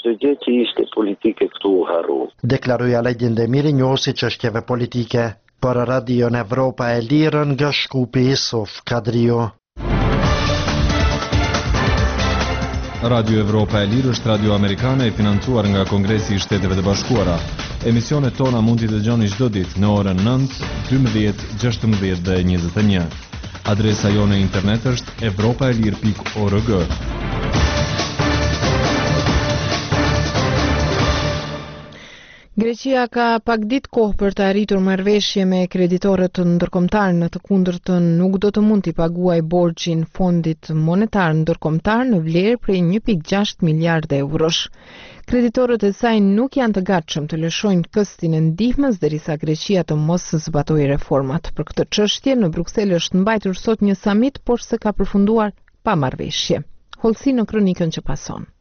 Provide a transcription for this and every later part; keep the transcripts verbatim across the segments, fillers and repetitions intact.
këtë gjë që ishte politike këtu u harru. Deklaroi Alajdin Demiri, njohësi çështjeve politike për Radion Evropa e Lirë nga Shkupi Isuf Kadriu. Radio Evropa e Lirë është radio amerikane e financuar nga Kongresi i Shteteve të Bashkuara. Emisionet tona mund t'i dëgjoni çdo ditë në orën nëntë, dymbëdhjetë, gjashtëmbëdhjetë dhe njëzet e një. Adresa jone internet është evropaelir pikë org. Greqia ka pak ditë kohë për të arritur marrëveshje me kreditorët ndërkombëtar, në të kundërtën nuk do të mund t'i paguajë borxhin Fondit Monetar Ndërkombëtar në vlerë prej një pikë gjashtë miliardë eurosh. Kreditorët e saj nuk janë të gatshëm të lëshojnë këstin e ndihmës derisa Greqia të mos zbatojë reformat. Për këtë çështje në Bruksel është mbajtur sot një samit, por se ka përfunduar pa marrëveshje. Hollësi në kronikën që pason.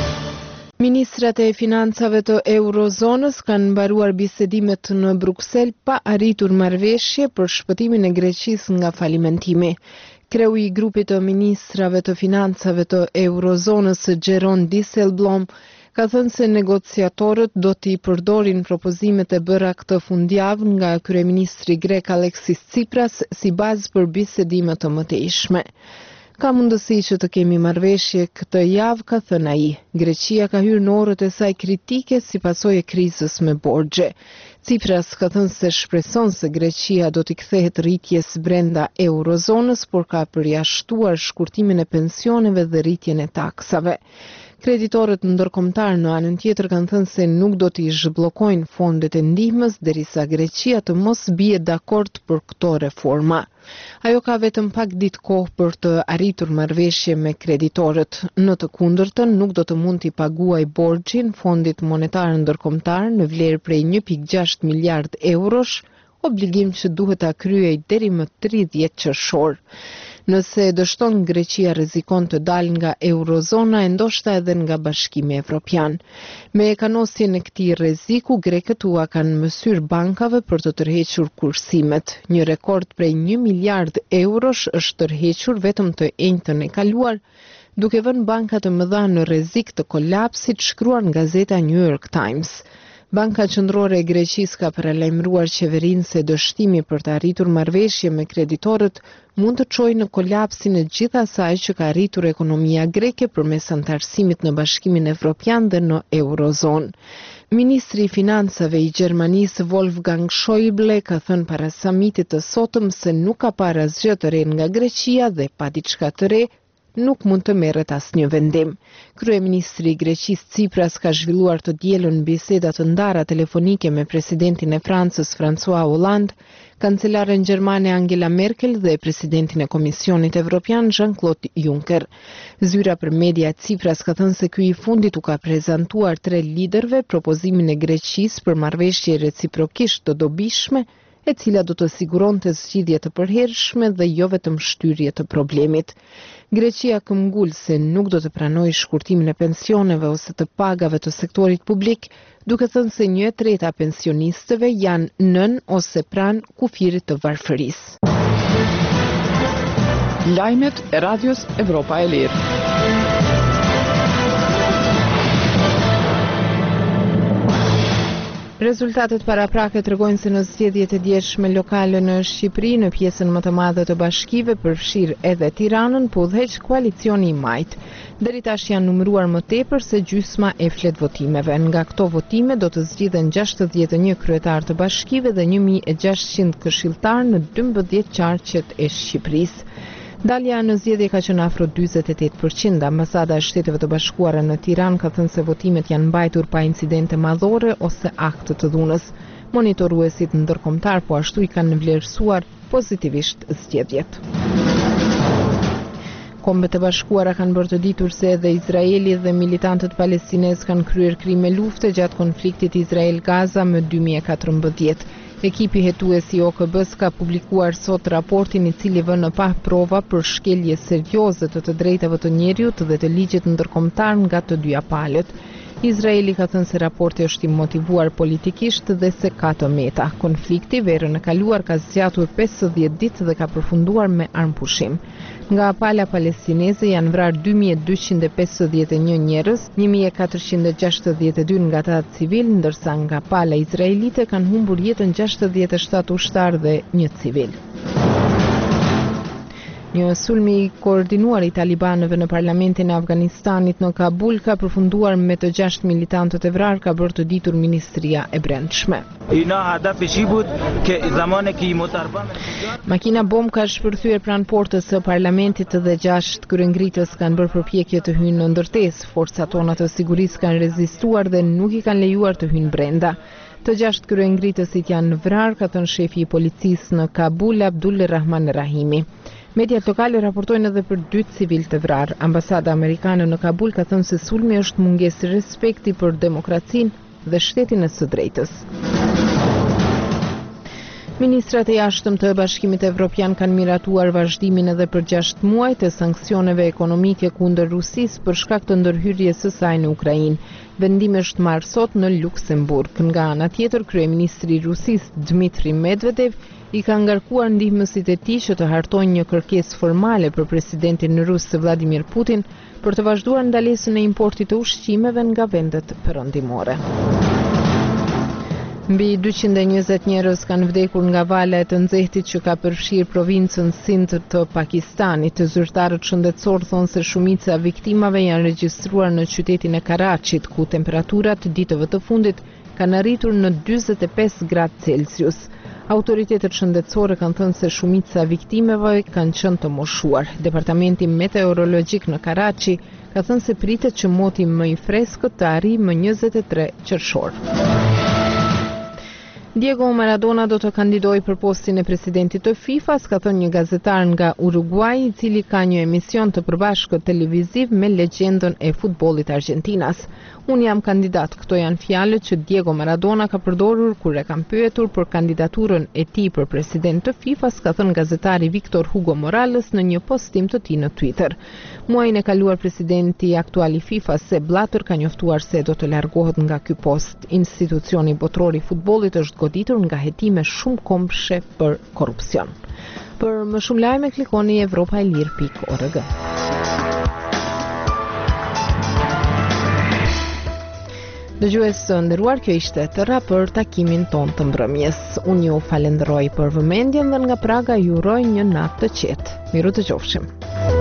Ministrat e financave të Eurozonës kanë mbaruar bisedimet në Bruksel pa arritur marrëveshje për shpëtimin e Greqisë nga falimentimi. Kreu i grupit të ministrave të financave të Eurozonës, Jeroen Dijsselbloem, ka thënë se negociatorët do t'i përdorin propozimet e bëra këtë fundjavë nga kryeministri grek Alexis Tsipras si bazë për bisedime të mëtejshme. Ka mundësi që të kemi marrëveshje këtë javë, ka thënë ai. Greqia ka hyrë në orët e saj kritike si pasojë e krizës me borxhe. Tsipras ka thënë se shpreson se Greqia do t'i kthehet rritjes brenda eurozonës, por ka përjashtuar shkurtimin e pensioneve dhe rritjen e taksave. Kreditorët ndërkombëtar në anën tjetër kanë thënë se nuk do t'i zhbllokojnë fondet e ndihmës derisa Greqia të mos bie dakord për këto reforma. Ajo ka vetëm pak ditë kohë për të arritur marrëveshje me kreditorët. Në të kundërtën nuk do të mund t'i paguajë borxhin Fondit Monetar Ndërkombëtar në vlerë prej një pikë gjashtë miliardë eurosh, obligim që duhet ta kryej deri më tridhjetë qershor. Nëse dështon Greqia rrezikon të dalë nga eurozona e ndoshta edhe nga Bashkimi Evropian. Me kanosjen e këtij rreziku, grekët ua kanë mësyr bankave për të tërhequr kursimet. Një rekord prej një miliard eurosh është tërhequr vetëm të enjtën e kaluar, duke vënë banka të mëdha në rrezik të kolapsit, shkruan gazeta New York Times. Banka Qendrore e Greqisë ka paralajmëruar qeverinë se dështimi për të arritur marrëveshje me kreditorët mund të çojë në kolapsin e gjithë asaj që ka arritur ekonomia greke përmes antarësimit në Bashkimin Evropian dhe në Eurozonë. Ministri i Financave i Gjermanisë Wolfgang Schäuble ka thënë para samitit të sotëm se nuk ka parë asgjë të re nga Greqia dhe pa diçka të re nuk mund të merret asnjë vendim. Kryeministri i Greqisë Tsipras ka zhvilluar të dielën biseda të ndara telefonike me presidentin e Francës François Hollande, kancelaren gjermane Angela Merkel dhe presidentin e Komisionit Evropian Jean-Claude Juncker. Zyra për media Tsipras ka thënë se ky i fundit u ka prezantuar tre liderëve propozimin e Greqisë për marrëveshje reciprokisht të dobishme, e cila do të siguronte zgjidhje të përhershme dhe jo vetëm shtyrje të problemit. Greqia këmbgul se nuk do të pranojë shkurtimin e pensioneve ose të pagave të sektorit publik, duke thënë se një e treta pensionistëve janë nën ose pranë kufirit të varfërisë. Lajmet e Radios Evropa e Lirë. Rezultatet paraprake tregojnë se në zgjedhjet e dieshme lokale në Shqipëri, në pjesën më të madhe të bashkive, përfshir edhe Tiranën, po udhëheq koalicioni i majt. Deri tash janë numëruar më tepër se gjysma e flet votimeve. Nga këto votime do të zgjidhen gjashtëdhjetë e një kryetar të bashkive dhe një mijë e gjashtëqind këshilltar në dymbëdhjetë qarqet e Shqipërisë. Dalja në zgjedhje ka qenë afro dyzet e tetë përqind. Ambasada e Shteteve të Bashkuara në Tiranë ka thënë se votimet janë mbajtur pa incidente madhore ose akte të dhunës. Monitoruesit ndërkombëtar po ashtu i kanë vlerësuar pozitivisht zgjedhjet. Kombet e Bashkuara kanë bërë të ditur se edhe Izraeli dhe militantët palestinezë kanë kryer krime lufte gjatë konfliktit Izrael-Gaza më dy mijë e katërmbëdhjetë. Ekipi hetues i O K B-s ka publikuar sot raportin i cili vën në pa prova për shkelje serioze të të drejtave të njeriut dhe të ligjit ndërkombëtar nga të dyja palët. Izraeli ka thënë se raporti është i motivuar politikisht dhe se ka të meta. Konflikti verën e kaluar ka zgjatur pesëdhjetë ditë dhe ka përfunduar me armpushim. Nga pala palestineze janë vrarë dy mijë e dyqind e pesëdhjetë e një njerëz, një mijë e katërqind e gjashtëdhjetë e dy nga ata civil, ndërsa nga pala izraelite kanë humbur jetën gjashtëdhjetë e shtatë ushtar dhe një civil. Një sulmi i koordinuar i talibanëve në parlamentin e Afganistanit në Kabul ka përfunduar me të gjashtë militantët e vrarë, ka bërë të ditur Ministria e Brendshme. Makina bom ka shpërthyer pranë portës së parlamentit dhe gjashtë kryengritës kanë bërë përpjekje të hyjnë në ndërtesë. Forcat tona të sigurisë kanë rezistuar dhe nuk i kanë lejuar të hyjnë brenda. Të gjashtë kryengritësit janë vrarë, ka thënë shefi i policisë në Kabul, Abdul Rahman Rahimi. Mediat lokale raportojnë edhe për dy civil të vrarë. Ambasada amerikane në Kabul ka thënë se sulmi është mungesë respekti për demokracinë dhe shtetin e së drejtës. Ministrat e jashtëm të Bashkimit Evropian kanë miratuar vazhdimin edhe për gjashtë muaj të sanksioneve ekonomike kundër Rusisë për shkak të ndërhyrjes së saj në Ukrainë. Vendimi është marrë sot në Luksemburg. Nga ana tjetër, kryeministri i Rusisë Dmitri Medvedev i ka ngarkuar ndihmësit e tij që të hartojnë një kërkesë formale për presidentin rus Vladimir Putin për të vazhduar ndalesën e importit të ushqimeve nga vendet perëndimore. Mbi dyqind e njëzet njerëz kanë vdekur nga vala e të nxehtit që ka përfshirë provincën Sindh të Pakistanit. Zyrtarët shëndetësor thonë se shumica viktimave janë regjistruar në qytetin e Karachit, ku temperaturat ditëve të fundit kanë arritur në dyzet e pesë gradë Celsius. Autoritetet shëndetësore kanë thënë se shumica viktimeve kanë qenë të moshuar. Departamenti meteorologjik në Karachi ka thënë se pritet që moti më i freskët të arrijë më njëzet e tre qershor. Diego Maradona do të kandidojë për postin e presidentit të FIFA-s, ka thënë një gazetar nga Uruguay, i cili ka një emision të përbashkët televiziv me legjendën e futbollit Argentinas. Unë jam kandidat, këto janë fjalët që Diego Maradona ka përdorur kur e kanë pyetur për kandidaturën e tij për president të FIFA-s, ka thënë gazetari Victor Hugo Morales në një postim të tij në Twitter. Muajin e kaluar presidenti aktual i FIFA-s, Sepp Blatter, ka njoftuar se do të largohet nga ky post. Institucioni botror i futbollit është goditur nga hetime shumë kombëshe për korrupsion. Për më shumë lajme klikoni evropa e lirë pikë org. Dëgjues të nderuar, kjo ishte tëra për takimin ton të mbrëmjes. Unë ju falenderoj për vëmendjen dhe nga Praga ju uroj një natë të qetë. Miru të qofshim.